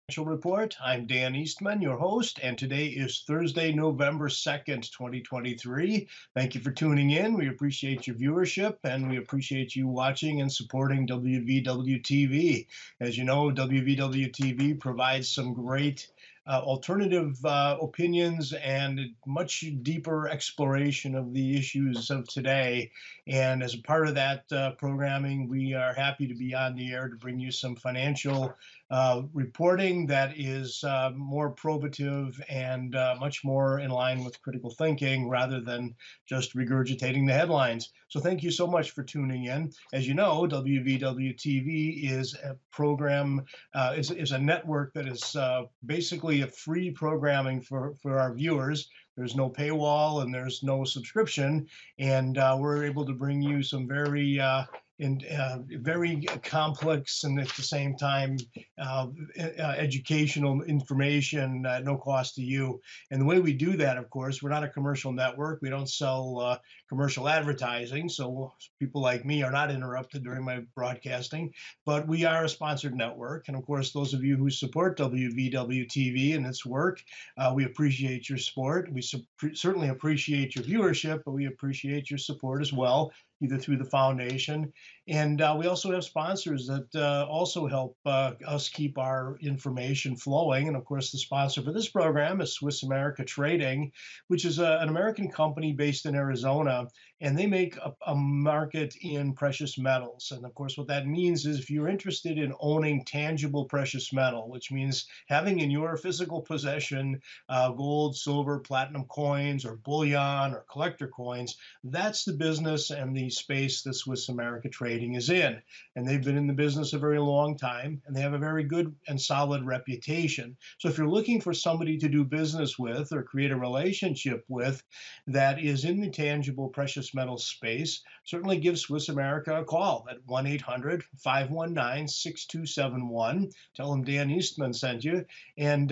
Financial Report. I'm Dan Eastman, your host, and today is Thursday, November 2nd, 2023. Thank you for tuning in. We appreciate your viewership and we appreciate you watching and supporting WVW TV. As you know, WVW TV provides some great alternative opinions and much deeper exploration of the issues of today. And as a part of that programming, we are happy to be on the air to bring you some financial reporting that is more probative and much more in line with critical thinking rather than just regurgitating the headlines. So thank you so much for tuning in. As you know, WVW TV is a program, is a network that is basically a free programming for our viewers. There's no paywall and there's no subscription, and we're able to bring you some very complex and at the same time educational information at no cost to you. And the way we do that, of course, we're not a commercial network. We don't sell commercial advertising, so people like me are not interrupted during my broadcasting. But we are a sponsored network, and of course, those of you who support WVW TV and its work, we appreciate your support. We certainly appreciate your viewership, but we appreciate your support as well, either through the foundation. And we also have sponsors that also help us keep our information flowing. And of course, the sponsor for this program is Swiss America Trading, which is an American company based in Arizona, and they make a market in precious metals. And of course, what that means is if you're interested in owning tangible precious metal, which means having in your physical possession gold, silver, platinum coins, or bullion, or collector coins, that's the business and the space that Swiss America Trading is in. And they've been in the business a very long time, and they have a very good and solid reputation. So if you're looking for somebody to do business with or create a relationship with that is in the tangible precious metal space, certainly give Swiss America a call at 1-800-519-6271. Tell them Dan Eastman sent you. And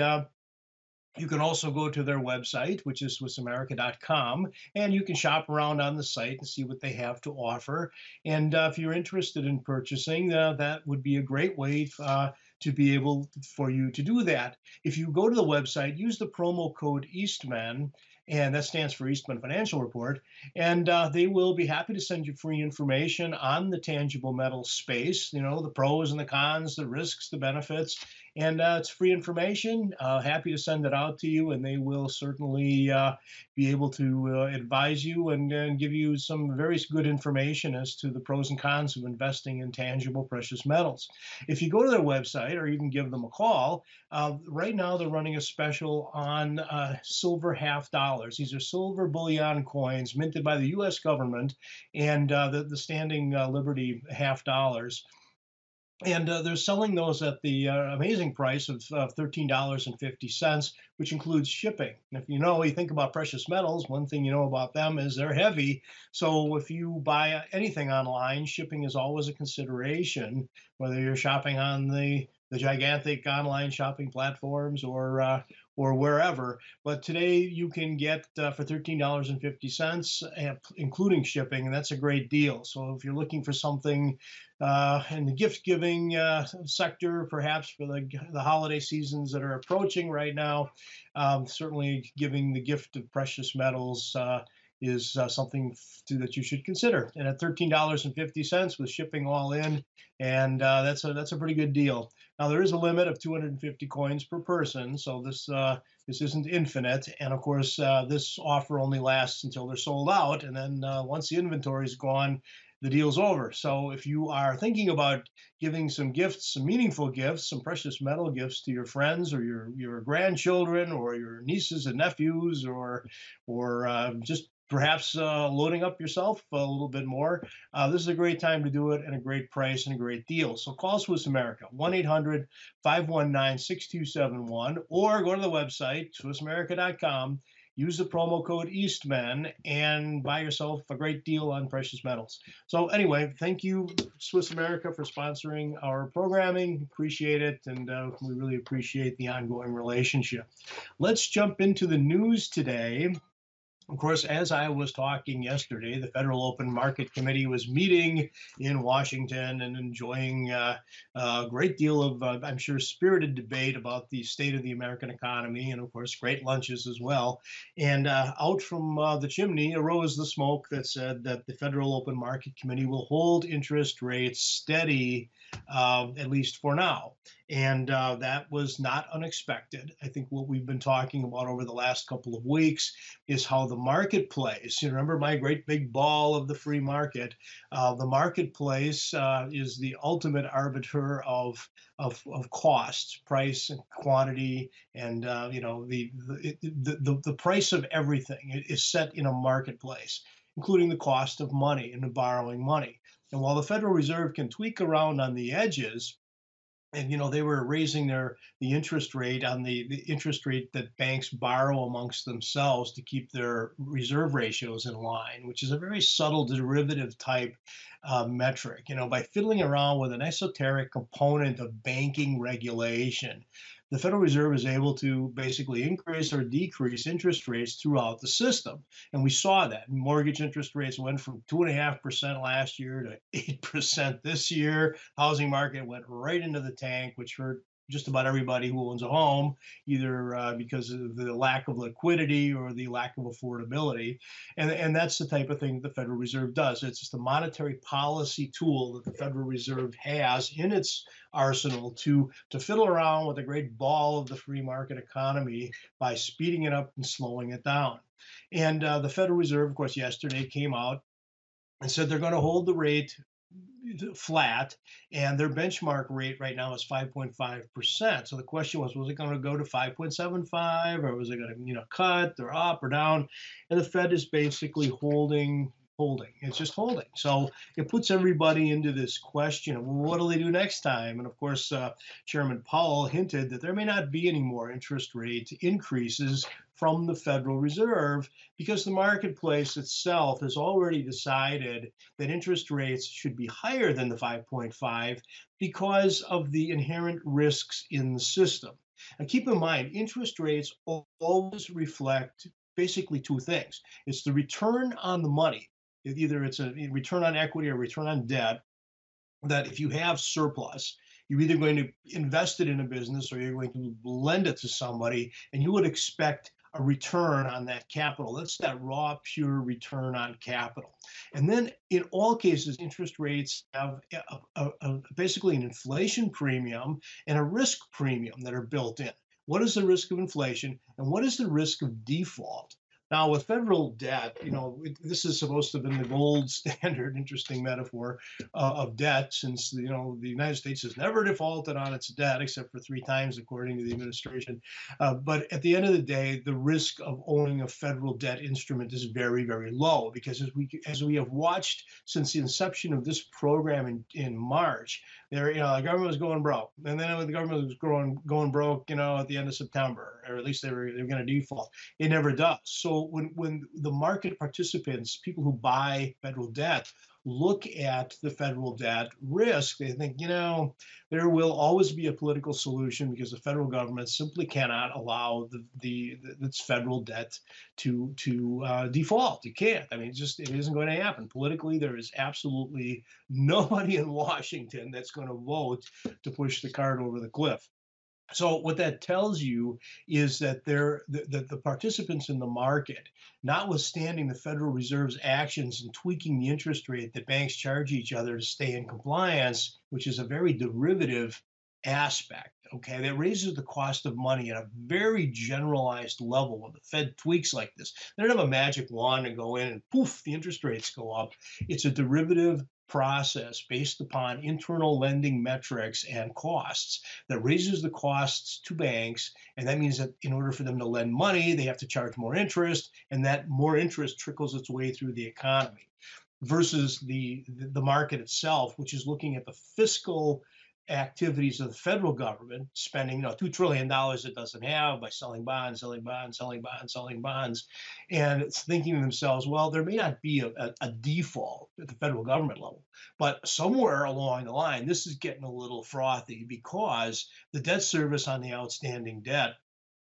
you can also go to their website, which is SwissAmerica.com, and you can shop around on the site and see what they have to offer. And if you're interested in purchasing, that would be a great way to be able for you to do that. If you go to the website, use the promo code Eastman, and that stands for Eastman Financial Report, and they will be happy to send you free information on the tangible metal space, you know, the pros and the cons, the risks, the benefits, and it's free information. Happy to send it out to you, and they will certainly be able to advise you and give you some very good information as to the pros and cons of investing in tangible precious metals. If you go to their website or even give them a call, right now they're running a special on silver half dollars. These are silver bullion coins minted by the U.S. government and the standing Liberty half dollars. And they're selling those at the amazing price of $13.50, which includes shipping. And if you think about precious metals, one thing you know about them is they're heavy. So if you buy anything online, shipping is always a consideration, whether you're shopping on the gigantic online shopping platforms or wherever. But today you can get for $13.50, including shipping, and that's a great deal. So if you're looking for something in the gift-giving sector, perhaps for the holiday seasons that are approaching right now, certainly giving the gift of precious metals is something that you should consider. And at $13.50 with shipping all in, and that's a pretty good deal. Now there is a limit of 250 coins per person, so this isn't infinite. And of course, this offer only lasts until they're sold out, and then once the inventory is gone, the deal's over. So if you are thinking about giving some gifts, some meaningful gifts, some precious metal gifts to your friends or your grandchildren or your nieces and nephews, or just perhaps loading up yourself a little bit more, this is a great time to do it and a great price and a great deal. So call Swiss America, 1-800-519-6271, or go to the website, SwissAmerica.com. Use the promo code Eastman and buy yourself a great deal on precious metals. So anyway, thank you, Swiss America, for sponsoring our programming. Appreciate it, and we really appreciate the ongoing relationship. Let's jump into the news today. Of course, as I was talking yesterday, the Federal Open Market Committee was meeting in Washington and enjoying a great deal of, I'm sure, spirited debate about the state of the American economy, and of course, great lunches as well. And out from the chimney arose the smoke that said that the Federal Open Market Committee will hold interest rates steady, at least for now. And that was not unexpected. I think what we've been talking about over the last couple of weeks is how the marketplace, you remember my great big ball of the free market, the marketplace is the ultimate arbiter of costs, price and quantity, and the price of everything is set in a marketplace, including the cost of money and borrowing money. And while the Federal Reserve can tweak around on the edges, and they were raising the interest rate on the interest rate that banks borrow amongst themselves to keep their reserve ratios in line, which is a very subtle derivative type metric. By fiddling around with an esoteric component of banking regulation, the Federal Reserve is able to basically increase or decrease interest rates throughout the system. And we saw that mortgage interest rates went from 2.5% last year to 8% this year. Housing market went right into the tank, which hurt just about everybody who owns a home, either because of the lack of liquidity or the lack of affordability. And that's the type of thing that the Federal Reserve does. It's just a monetary policy tool that the Federal Reserve has in its arsenal to fiddle around with the great ball of the free market economy by speeding it up and slowing it down. And the Federal Reserve, of course, yesterday came out and said they're going to hold the rate flat, and their benchmark rate right now is 5.5%. So the question was it going to go to 5.75, or was it going to, cut or up or down? And the Fed is basically holding. It's just holding. So it puts everybody into this question of, well, what do they do next time? And of course, Chairman Powell hinted that there may not be any more interest rate increases from the Federal Reserve because the marketplace itself has already decided that interest rates should be higher than the 5.5 because of the inherent risks in the system. And keep in mind, interest rates always reflect basically two things. It's the return on the money. Either it's a return on equity or return on debt, that if you have surplus, you're either going to invest it in a business or you're going to lend it to somebody, and you would expect a return on that capital. That's that raw, pure return on capital. And then in all cases, interest rates have basically an inflation premium and a risk premium that are built in. What is the risk of inflation and what is the risk of default? Now, with federal debt, this is supposed to have been the gold standard, interesting metaphor, of debt, since, the United States has never defaulted on its debt except for 3 times, according to the administration. But at the end of the day, the risk of owning a federal debt instrument is very, very low, because as we have watched since the inception of this program in March, the government was going broke, and then the government was going broke, at the end of September, or at least they were going to default. It never does. So when the market participants, people who buy federal debt, look at the federal debt risk, they think, there will always be a political solution because the federal government simply cannot allow its federal debt to default. You can't. I mean, it isn't going to happen. Politically, there is absolutely nobody in Washington that's going to vote to push the cart over the cliff. So what that tells you is that the participants in the market, notwithstanding the Federal Reserve's actions in tweaking the interest rate that banks charge each other to stay in compliance, which is a very derivative aspect, okay, that raises the cost of money at a very generalized level. When the Fed tweaks like this, they don't have a magic wand to go in and poof, the interest rates go up. It's a derivative process based upon internal lending metrics and costs that raises the costs to banks. And that means that in order for them to lend money, they have to charge more interest, and that more interest trickles its way through the economy, versus the market itself, which is looking at the fiscal activities of the federal government, spending $2 trillion it doesn't have by selling bonds, selling bonds, selling bonds, selling bonds, and it's thinking to themselves, well, there may not be a default at the federal government level, but somewhere along the line, this is getting a little frothy because the debt service on the outstanding debt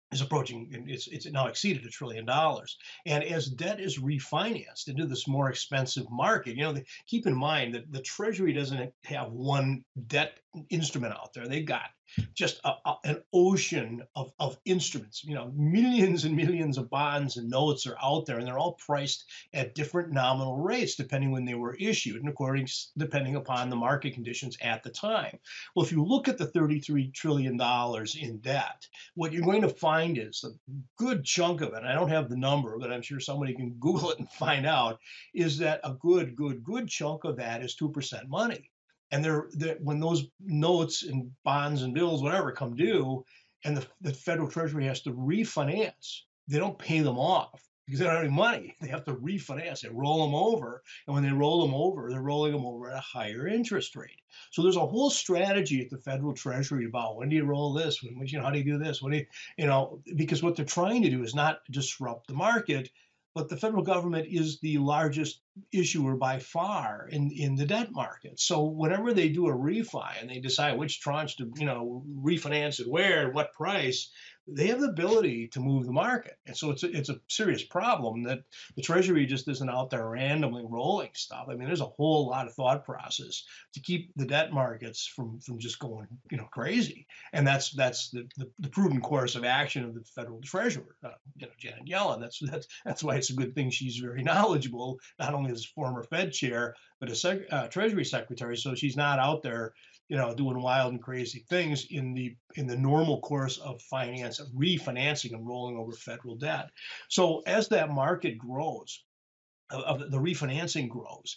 is approaching, and it's now exceeded $1 trillion. And as debt is refinanced into this more expensive market, keep in mind that the Treasury doesn't have one debt instrument out there. They've got just an ocean of instruments. Millions and millions of bonds and notes are out there, and they're all priced at different nominal rates depending when they were issued and depending upon the market conditions at the time. Well, if you look at the $33 trillion in debt, what you're going to find is a good chunk of it, and I don't have the number, but I'm sure somebody can Google it and find out, is that a good chunk of that is 2% money. And when those notes and bonds and bills, whatever, come due, and the federal treasury has to refinance, they don't pay them off because they don't have any money. They have to refinance. They roll them over, and when they roll them over, they're rolling them over at a higher interest rate. So there's a whole strategy at the federal treasury about when do you roll this, how do you do this, because what they're trying to do is not disrupt the market, but the federal government is the largest issuer by far in the debt market. So whenever they do a refi and they decide which tranche to refinance at where, at what price, they have the ability to move the market. And so it's a serious problem that the Treasury just isn't out there randomly rolling stuff. I mean, there's a whole lot of thought process to keep the debt markets from just going crazy. And that's the prudent course of action of the federal treasurer, Janet Yellen. That's why it's a good thing she's very knowledgeable, not only as former Fed chair, but as Treasury secretary. So she's not out there, doing wild and crazy things in the normal course of refinancing and rolling over federal debt. So as that market grows, of the refinancing grows,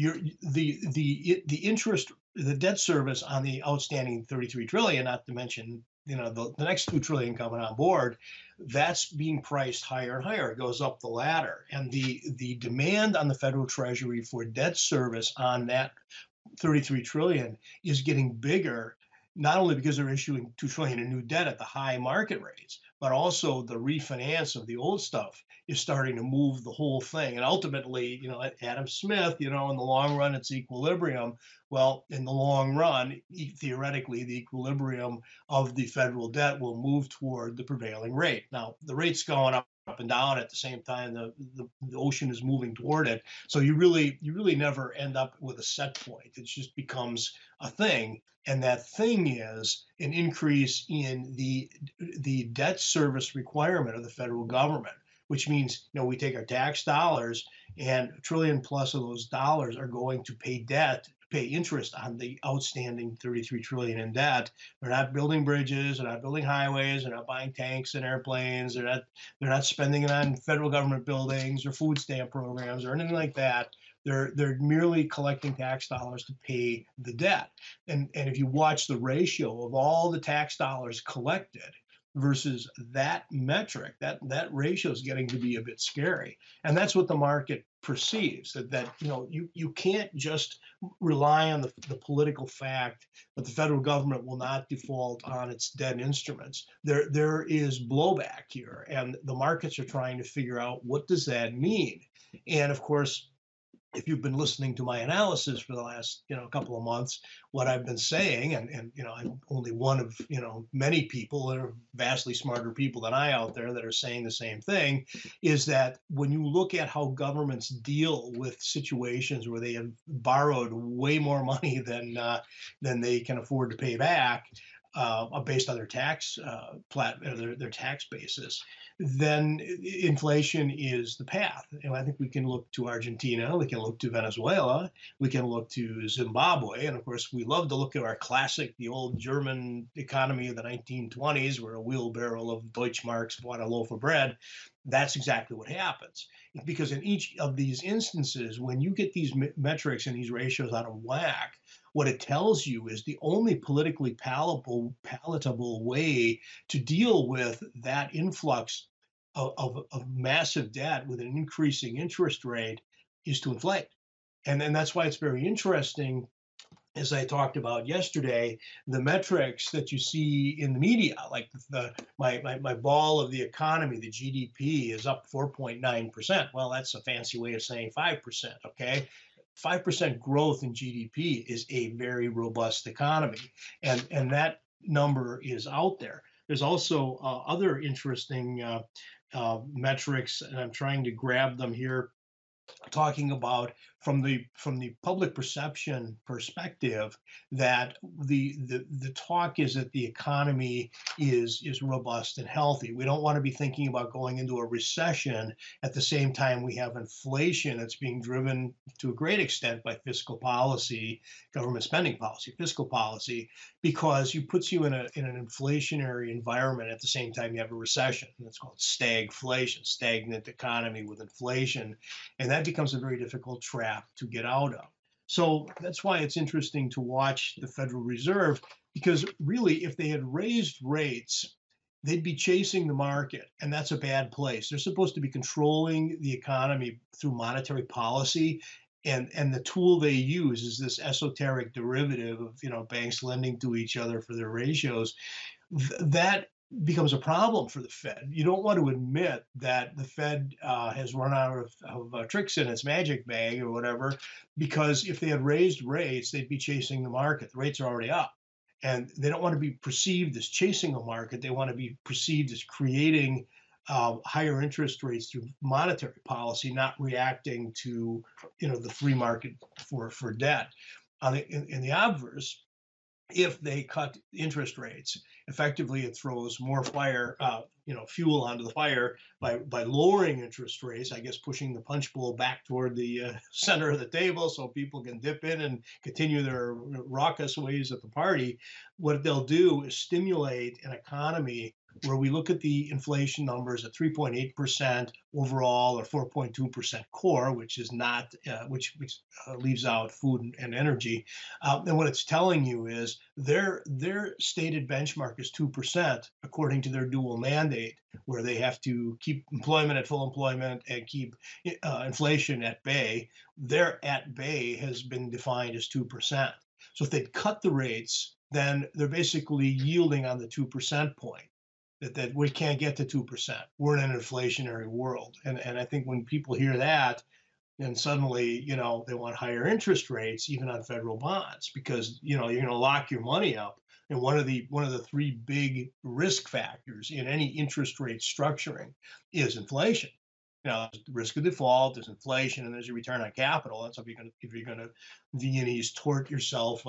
the interest, the debt service on the outstanding 33 trillion, not to mention the next 2 trillion coming on board, that's being priced higher and higher. It goes up the ladder, and the demand on the federal treasury for debt service on that 33 trillion is getting bigger, not only because they're issuing 2 trillion in new debt at the high market rates, but also the refinance of the old stuff is starting to move the whole thing. And ultimately, Adam Smith, in the long run, it's equilibrium. Well, in the long run, theoretically, the equilibrium of the federal debt will move toward the prevailing rate. Now, the rate's going up and down at the same time the ocean is moving toward it, so you really never end up with a set point. It just becomes a thing, and that thing is an increase in the debt service requirement of the federal government, which means we take our tax dollars, and $1 trillion plus of those dollars are going to pay interest on the outstanding 33 trillion in debt. They're not building bridges, they're not building highways, they're not buying tanks and airplanes, they're not spending it on federal government buildings or food stamp programs or anything like that. They're merely collecting tax dollars to pay the debt. And if you watch the ratio of all the tax dollars collected versus that metric, that ratio is getting to be a bit scary. And that's what the market perceives, that you can't just rely on the political fact that the federal government will not default on its debt instruments. There is blowback here, and the markets are trying to figure out what does that mean. And of course, if you've been listening to my analysis for the last couple of months, what I've been saying, and I'm only one of many people, that are vastly smarter people than I out there that are saying the same thing, is that when you look at how governments deal with situations where they have borrowed way more money than they can afford to pay back, based on their tax their tax basis, then inflation is the path. And I think we can look to Argentina, we can look to Venezuela, we can look to Zimbabwe, and of course we love to look at our classic, the old German economy of the 1920s, where a wheelbarrow of Deutschmarks bought a loaf of bread. That's exactly what happens. Because in each of these instances, when you get these metrics and these ratios out of whack, what it tells you is the only politically palatable way to deal with that influx of massive debt with an increasing interest rate is to inflate. And then that's why it's very interesting, as I talked about yesterday, the metrics that you see in the media, like my ball of the economy, the GDP is up 4.9%. Well, that's a fancy way of saying 5%, okay? 5% growth in GDP is a very robust economy, and that number is out there. There's also other interesting metrics, and I'm trying to grab them here, talking about from the public perception perspective that the talk is that the economy is robust and healthy. We don't want to be thinking about going into a recession at the same time we have inflation that's being driven to a great extent by fiscal policy, government spending policy, fiscal policy, because it puts you in an inflationary environment at the same time you have a recession. And it's called stagflation, stagnant economy with inflation, and that becomes a very difficult trap to get out of. So that's why it's interesting to watch the Federal Reserve, because really, if they had raised rates, they'd be chasing the market, and that's a bad place. They're supposed to be controlling the economy through monetary policy, and the tool they use is this esoteric derivative of banks lending to each other for their ratios. That becomes a problem for the Fed. You don't want to admit that the Fed has run out of tricks in its magic bag or whatever, because if they had raised rates, they'd be chasing the market. The rates are already up. And they don't want to be perceived as chasing a market. They want to be perceived as creating higher interest rates through monetary policy, not reacting to the free market for debt. In the obverse, if they cut interest rates, effectively it throws more fuel onto the fire by lowering interest rates, I guess pushing the punch bowl back toward the center of the table so people can dip in and continue their raucous ways at the party. What they'll do is stimulate an economy where we look at the inflation numbers at 3.8% overall, or 4.2% core, which is not, which leaves out food and energy. And what it's telling you is their stated benchmark is 2%, according to their dual mandate, where they have to keep employment at full employment and keep inflation at bay. Their at bay has been defined as 2%. So if they cut the rates, then they're basically yielding on the 2% point. That we can't get to 2%. We're in an inflationary world. And I think when people hear that, then suddenly, they want higher interest rates, even on federal bonds, because, you're going to lock your money up. And one of the three big risk factors in any interest rate structuring is inflation. There's the risk of default, there's inflation, and there's a return on capital. That's if you're going to Viennese tort yourself,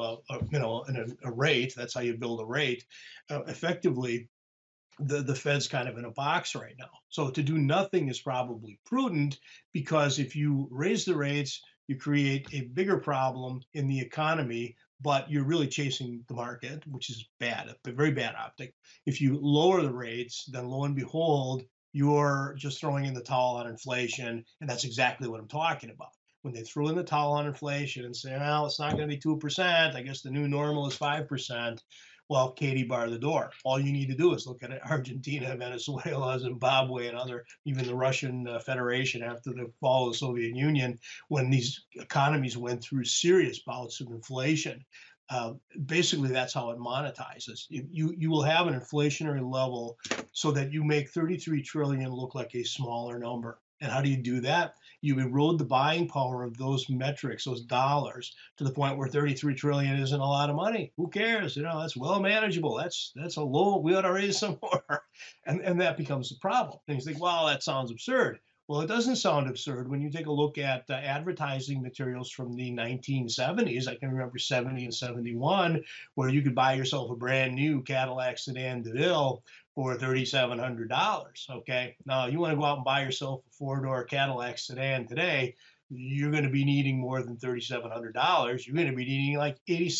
in a rate. That's how you build a rate. Effectively, the Fed's kind of in a box right now. So to do nothing is probably prudent, because if you raise the rates, you create a bigger problem in the economy, but you're really chasing the market, which is bad, a very bad optic. If you lower the rates, then lo and behold, you're just throwing in the towel on inflation. And that's exactly what I'm talking about. When they throw in the towel on inflation and say, well, it's not going to be 2%, I guess the new normal is 5%. Well, Katie bar the door. All you need to do is look at Argentina, Venezuela, Zimbabwe, and even the Russian Federation after the fall of the Soviet Union, when these economies went through serious bouts of inflation. Basically, that's how it monetizes. You will have an inflationary level so that you make 33 trillion look like a smaller number. And how do you do that? You erode the buying power of those metrics, those dollars, to the point where 33 trillion isn't a lot of money. Who cares? That's well manageable. That's a low. We ought to raise some more, and that becomes the problem. And you think, well, that sounds absurd. Well, it doesn't sound absurd when you take a look at advertising materials from the 1970s. I can remember 70 and 71, where you could buy yourself a brand new Cadillac sedan DeVille for $3,700. Okay, now you want to go out and buy yourself a four-door Cadillac sedan today, you're going to be needing more than $3,700. You're going to be needing like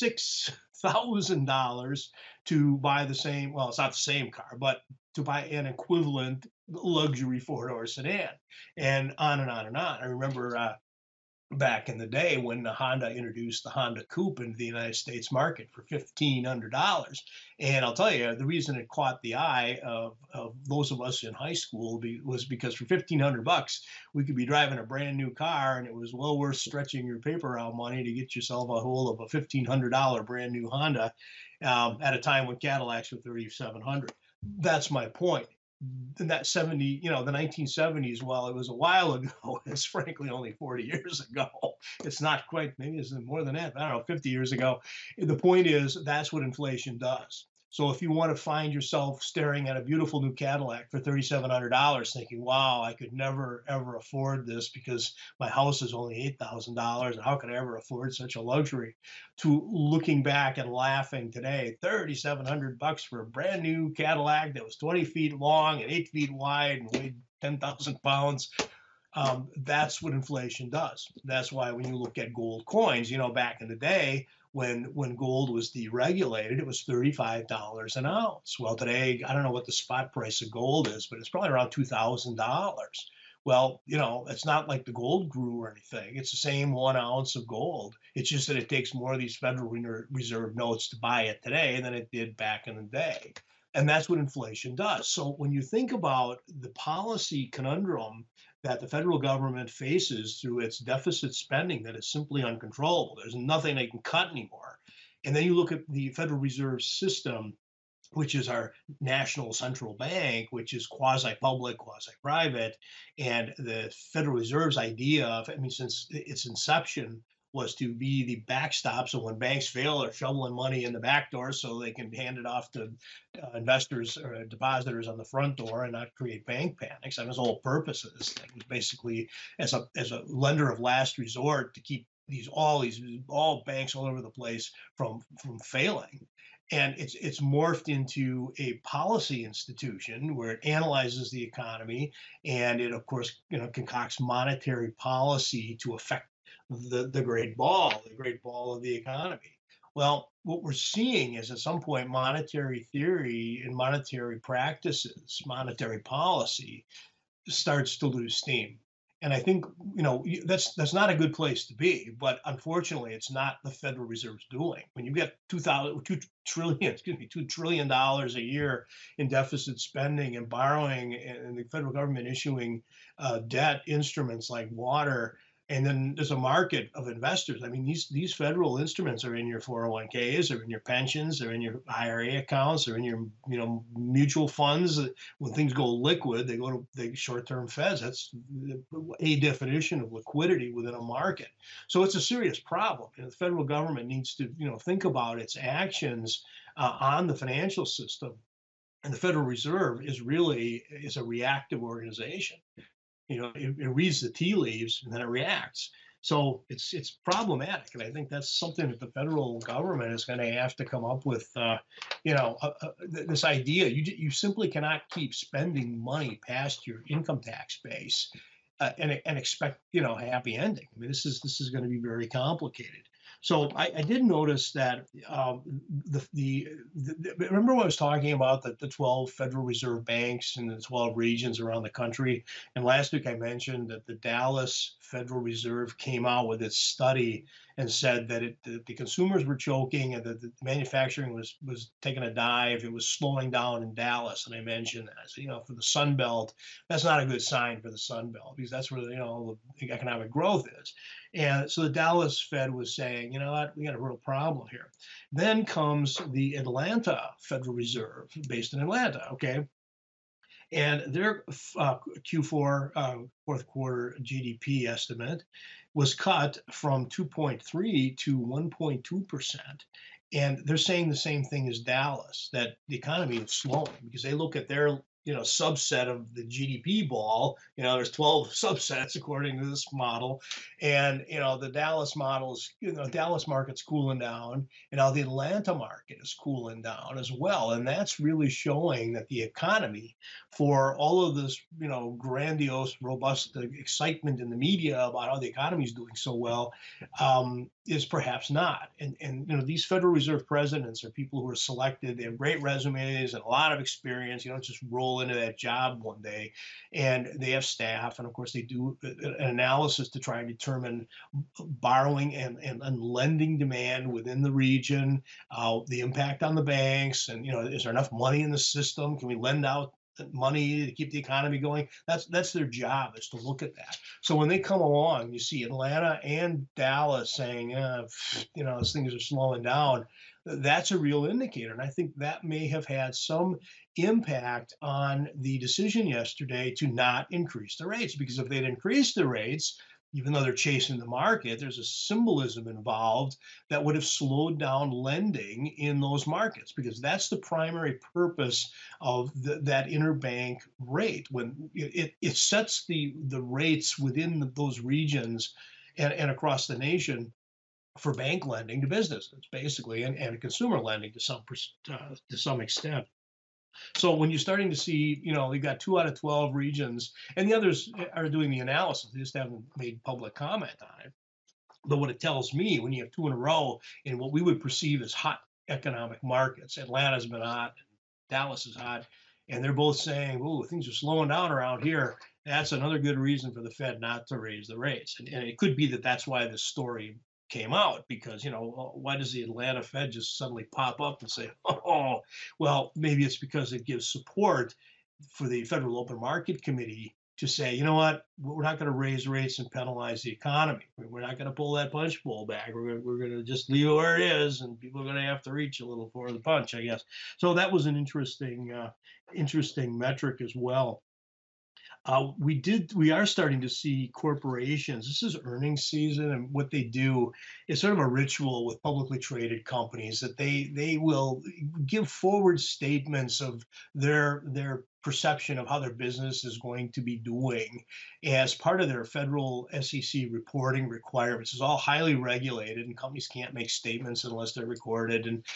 $86,000 to buy the same. Well, it's not the same car, but to buy an equivalent luxury four-door sedan, and on and on and on. I remember back in the day when Honda introduced the Honda Coupe into the United States market for $1,500. And I'll tell you, the reason it caught the eye of those of us in high school was because for $1,500, we could be driving a brand new car, and it was well worth stretching your paper route money to get yourself a hold of a $1,500 brand new Honda at a time when Cadillacs were $3,700. That's my point. That the 1970s, while it was a while ago, it's frankly only 40 years ago. It's not quite, maybe it's more than that, I don't know, 50 years ago. The point is, that's what inflation does. So if you want to find yourself staring at a beautiful new Cadillac for $3,700, thinking, "Wow, I could never ever afford this because my house is only $8,000, and how could I ever afford such a luxury?" To looking back and laughing today, $3,700 for a brand new Cadillac that was 20 feet long and 8 feet wide and weighed 10,000 pounds. That's what inflation does. That's why when you look at gold coins, back in the day when gold was deregulated, it was $35 an ounce. Well, today I don't know what the spot price of gold is, but it's probably around $2,000. Well, it's not like the gold grew or anything. It's the same 1 ounce of gold. It's just that it takes more of these Federal Reserve notes to buy it today than it did back in the day. And that's what inflation does. So when you think about the policy conundrum that the federal government faces through its deficit spending that is simply uncontrollable, there's nothing they can cut anymore. And then you look at the Federal Reserve System, which is our national central bank, which is quasi-public, quasi-private, and the Federal Reserve's idea of, I mean, since its inception, was to be the backstop. So when banks fail, they're shoveling money in the back door so they can hand it off to investors or depositors on the front door and not create bank panics. That was the whole purpose of this thing. It was basically as a lender of last resort to keep all banks all over the place from failing. And it's morphed into a policy institution where it analyzes the economy, and it of course concocts monetary policy to affect the great ball of the economy. Well, what we're seeing is at some point monetary theory and monetary practices, monetary policy starts to lose steam. And I think that's not a good place to be. But unfortunately, it's not the Federal Reserve's doing. When you get 2 trillion a year in deficit spending and borrowing, and the federal government issuing debt instruments like water, and then there's a market of investors. I mean, these federal instruments are in your 401ks, or in your pensions, or in your IRA accounts, or in your mutual funds. When things go liquid, they go to the short-term Feds. That's a definition of liquidity within a market. So it's a serious problem. And the federal government needs to think about its actions on the financial system. And the Federal Reserve is a reactive organization. It reads the tea leaves and then it reacts. So it's problematic, and I think that's something that the federal government is going to have to come up with. This idea you simply cannot keep spending money past your income tax base, and expect a happy ending. I mean, this is going to be very complicated. So I did notice that remember when I was talking about the 12 Federal Reserve banks in the 12 regions around the country, and last week I mentioned that the Dallas Federal Reserve came out with its study and said that the consumers were choking and that the manufacturing was taking a dive. It was slowing down in Dallas, and I mentioned that. So, for the Sun Belt, that's not a good sign for the Sun Belt, because that's where the economic growth is. And so the Dallas Fed was saying, you know what, we got a real problem here. Then comes the Atlanta Federal Reserve, based in Atlanta, okay? And their Q4, fourth quarter GDP estimate was cut from 2.3 to 1.2%. And they're saying the same thing as Dallas, that the economy is slowing, because they look at their subset of the GDP ball. There's 12 subsets according to this model, and the Dallas models, Dallas market's cooling down, and now the Atlanta market is cooling down as well, and that's really showing that the economy, for all of this, grandiose, robust excitement in the media about how the economy is doing so well, is perhaps not. And these Federal Reserve presidents are people who are selected. They have great resumes and a lot of experience. You don't just roll into that job one day. And they have staff, and of course they do an analysis to try and determine borrowing and lending demand within the region, the impact on the banks, and is there enough money in the system? Can we lend out money to keep the economy going? That's their job, is to look at that. So when they come along, you see Atlanta and Dallas saying, those things are slowing down. That's a real indicator, and I think that may have had some impact on the decision yesterday to not increase the rates, because if they'd increased the rates, even though they're chasing the market, there's a symbolism involved that would have slowed down lending in those markets because that's the primary purpose of that interbank rate. When it sets the rates within those regions and across the nation for bank lending to businesses, basically, and consumer lending to some extent. So when you're starting to see, you've got 2 out of 12 regions, and the others are doing the analysis. They just haven't made public comment on it. But what it tells me, when you have two in a row in what we would perceive as hot economic markets, Atlanta's been hot, Dallas is hot, and they're both saying, "Ooh, things are slowing down around here." That's another good reason for the Fed not to raise the rates. And it could be that that's why this story came out because why does the Atlanta Fed just suddenly pop up and say, "Oh, well, maybe it's because it gives support for the Federal Open Market Committee to say, you know what, we're not going to raise rates and penalize the economy. We're not going to pull that punch bowl back. We're going to just leave it where it is, and people are going to have to reach a little for the punch, I guess." So that was an interesting metric as well. We are starting to see corporations. This is earnings season, and what they do is sort of a ritual with publicly traded companies that they will give forward statements of their perception of how their business is going to be doing as part of their federal SEC reporting requirements. It's all highly regulated, and companies can't make statements unless they're recorded. And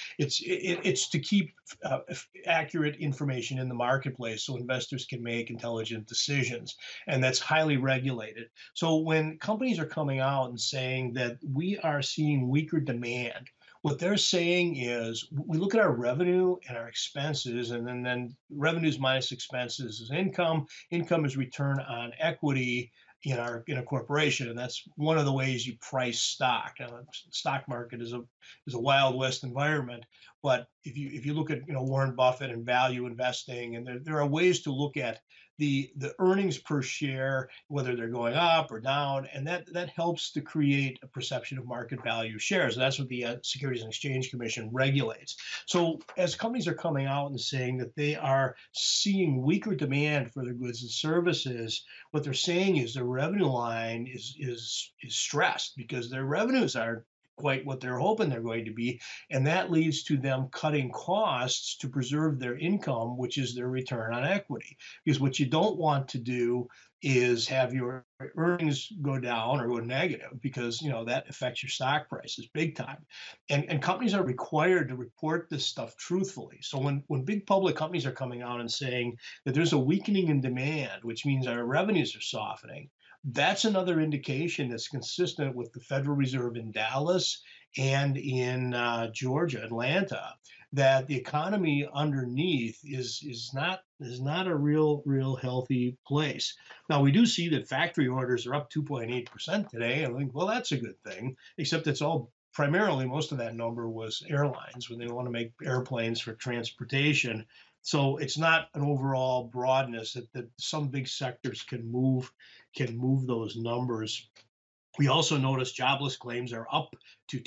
it's to keep accurate information in the marketplace so investors can make intelligent decisions. And that's highly regulated. So when companies are coming out and saying that we are seeing weaker demand, what they're saying is we look at our revenue and our expenses, and then revenues minus expenses is income. Income is return on equity in a corporation, and that's one of the ways you price stock. Now, the stock market is a Wild West environment, but if you look at Warren Buffett and value investing, and there are ways to look at the earnings per share, whether they're going up or down, and that helps to create a perception of market value shares. That's what the Securities and Exchange Commission regulates. So as companies are coming out and saying that they are seeing weaker demand for their goods and services, what they're saying is their revenue line is stressed because their revenues aren't quite what they're hoping they're going to be. And that leads to them cutting costs to preserve their income, which is their return on equity. Because what you don't want to do is have your earnings go down or go negative, because that affects your stock prices big time. And companies are required to report this stuff truthfully. So when big public companies are coming out and saying that there's a weakening in demand, which means our revenues are softening, that's another indication that's consistent with the Federal Reserve in Dallas and in Georgia, Atlanta, that the economy underneath is not a real healthy place. Now we do see that factory orders are up 2.8% today. I think, well, that's a good thing, except it's all primarily, most of that number was airlines when they want to make airplanes for transportation. So it's not an overall broadness that some big sectors can move those numbers. We also notice jobless claims are up to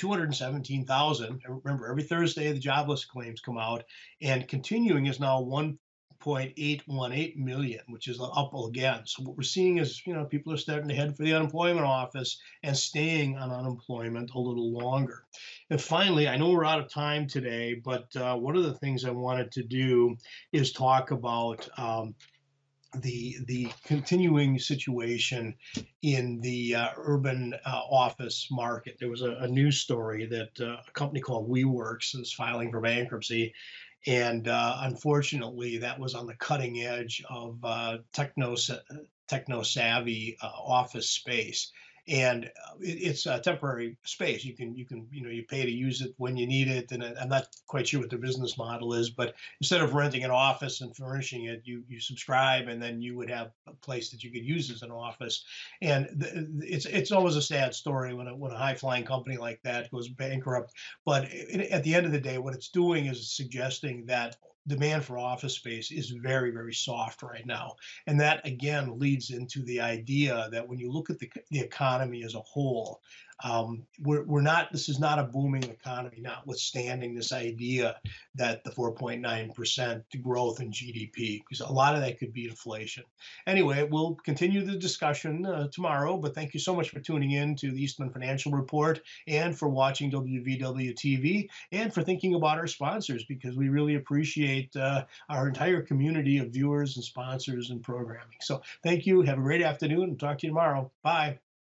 217,000. Remember, every Thursday the jobless claims come out, and continuing is now 1.818 million, which is up again. So what we're seeing is, people are starting to head for the unemployment office and staying on unemployment a little longer. And finally, I know we're out of time today, but one of the things I wanted to do is talk about the continuing situation in the urban office market. There was a news story that a company called WeWorks is filing for bankruptcy. And unfortunately, that was on the cutting edge of techno savvy office space. And it's a temporary space. You pay to use it when you need it. And I'm not quite sure what the business model is, but instead of renting an office and furnishing it, you subscribe, and then you would have a place that you could use as an office. And it's always a sad story when a high flying company like that goes bankrupt. But at the end of the day, what it's doing is suggesting that demand for office space is very, very soft right now. And that again leads into the idea that when you look at the economy as a whole, We're not, this is not a booming economy, notwithstanding this idea that the 4.9% growth in GDP, because a lot of that could be inflation. Anyway, we'll continue the discussion tomorrow, but thank you so much for tuning in to the Eastman Financial Report and for watching WVW TV and for thinking about our sponsors, because we really appreciate our entire community of viewers and sponsors and programming. So thank you. Have a great afternoon and talk to you tomorrow. Bye.